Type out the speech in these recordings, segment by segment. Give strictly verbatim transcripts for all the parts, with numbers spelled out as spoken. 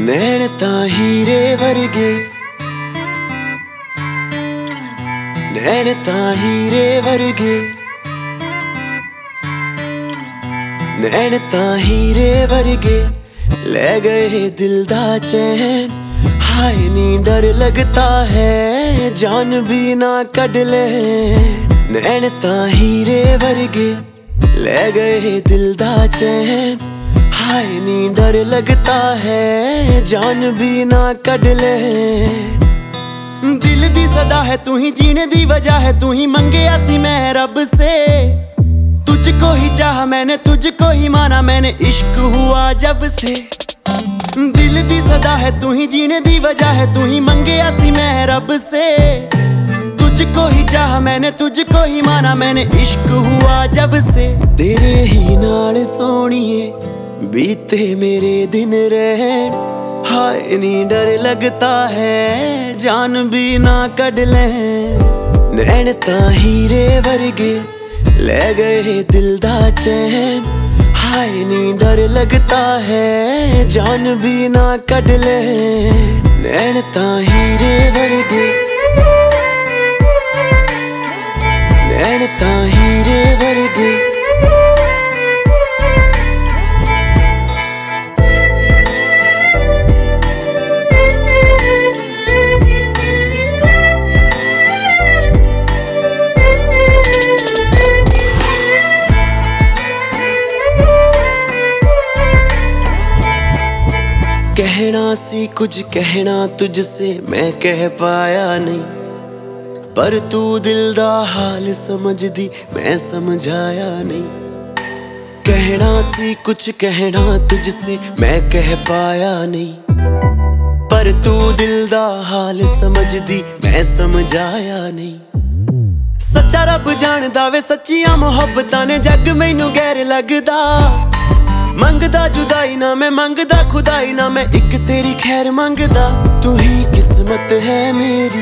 नैन तां हीरे वर्गे, नैन तां हीरे वर्गे, नैन तां हीरे वर्गे, ले गए दिल दा चैन। हाय नी डर लगता है जान भी ना कढ ले। नैन तां हीरे वर्गे, ले गए दिल दा चैन। हाय नी डर लगता है जान भी ना कढ ले। दिल दी सदा है तू ही, जीने दी वजह है तू ही, मंगया सी मैं रब से। तुझको ही चाहा मैंने, तुझको ही माना मैंने, इश्क हुआ जब से। दिल दी सदा है तू ही, जीने दी वजह है तू ही, मंगया सी मैं रब से। तुझको ही चाहा मैंने, तुझको ही माना मैंने, इश्क हुआ जब से। तेरे ही नाल सोहणिए बीते मेरे दिन रहन। हाय नी डर लगता है जान भी ना कढ ले। नैन तां हीरे वर्गे, ले गए दिल दा चैन। हाय नी डर लगता है जान भी ना कढ ले। नैन तां हीरे वर्गे, नैन तां हीरे वर्गे। कहना सी कुछ कहना तुझसे मैं कह पाया नहीं, पर तू दिल दा हाल समझदी मैं समझाया नहीं। कहना सी कुछ कहना तुझसे मैं कह पाया नहीं, पर तू दिल दा हाल समझदी मैं समझाया नहीं। सच्चा रब जानदा वे सच्चियां मुहब्बतां ने, जग मैनू गैर लगदा। मंगदा जुदाई ना मैं, मंगदा खुदाई ना मैं, एक तेरी खैर मंगदा। तू ही किस्मत है मेरी,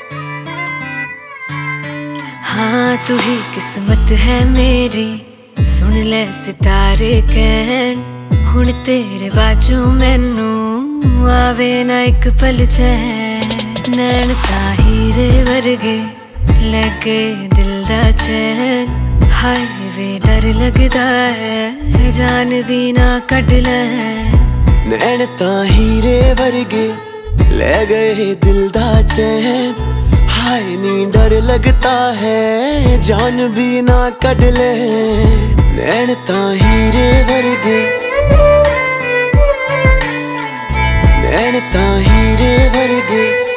हाँ तू ही किस्मत है मेरी। सुन ले सितारे कहन, हुण तेरे बाजू मैनू आवे ना एक पल चैन। नैन तां हीरे वर्गे, लगे दिल दा चैन। हाय वे डर लगदा है जान भी ना कढ ले। नैन तां हीरे वर्गे, ले गए दिल दा चैन। हाय नी डर लगता है जान भी ना कढ ले। नैन तां हीरे वर्गे, नैन तां हीरे वर्गे।